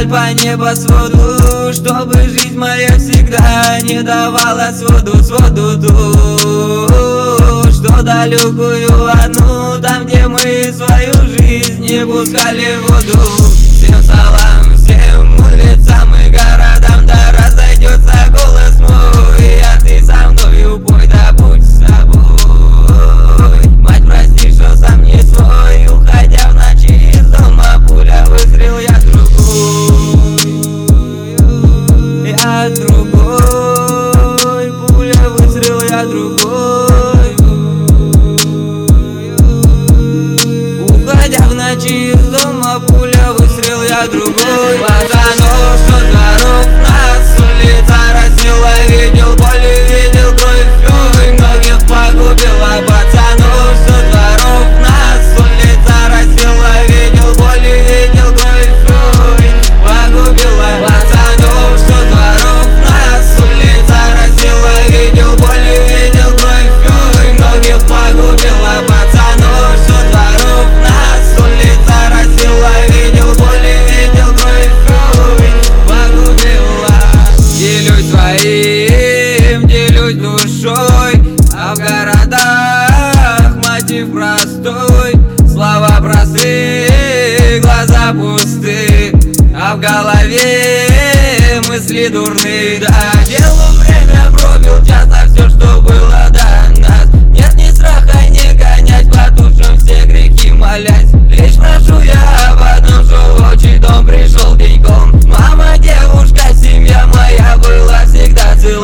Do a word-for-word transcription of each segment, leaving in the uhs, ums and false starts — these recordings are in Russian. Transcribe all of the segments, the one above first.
по небосводу, чтобы жизнь моя всегда не давала своду, своду ту, что далекую одну, там, где мы свою жизнь не пускали в воду. Всем салам, всем улицам и городам, да разойдется голос мой, а ты со мною пой, да будь с собой. Мать, прости, что сам не свой, уходя в ночи из дома, пуля выстрел, я другой, я другой, пуля выстрел, я другой. Уходя в ночи из дома, пуля выстрел, я другой. Пацанов, что дворов нас с улица разнила, видел боль и видел кровь, ой, многих погубила. Пацанов, что дворов нас с улица разнила, видел боль и видел кровь, ой, погубила. Пацанов, что дворов нас с улица разнила, видел боль и видел кровь, ой, многих погубила. Пацанов, что дворов нас с улица разнила, видел боль и видел кровь, ой, погубила. Делюсь своим, делюсь душой, а в городах мотив простой. Слова простые, глаза пусты, а в голове мысли дурные. Да, делу время пробил часто все, что было до нас. Нет ни страха, не гонять по душам все грехи молясь. Лишь прошу я об одном, что в отчий дом пришел деньком. Мама, девушка, семья моя была всегда цела.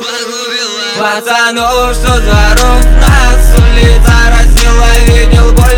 Пацанов, что дворов нас с улица разнила, видел боль